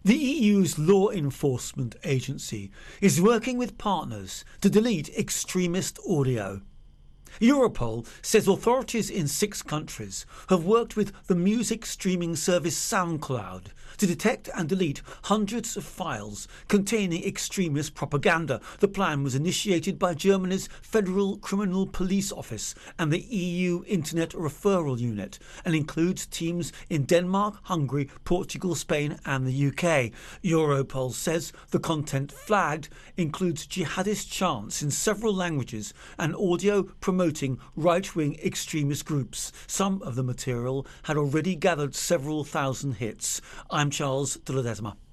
The EU's law enforcement agency is working with partners to delete extremist audio. Europol says authorities in 6 countries have worked with the music streaming service SoundCloud to detect and delete hundreds of files containing extremist propaganda. The plan was initiated by Germany's Federal Criminal Police Office and the EU Internet Referral Unit and includes teams in Denmark, Hungary, Portugal, Spain and the UK. Europol says the content flagged includes jihadist chants in several languages and audio promoting right-wing extremist groups. Some of the material had already gathered several thousand hits. I'm Charles de Ledesma.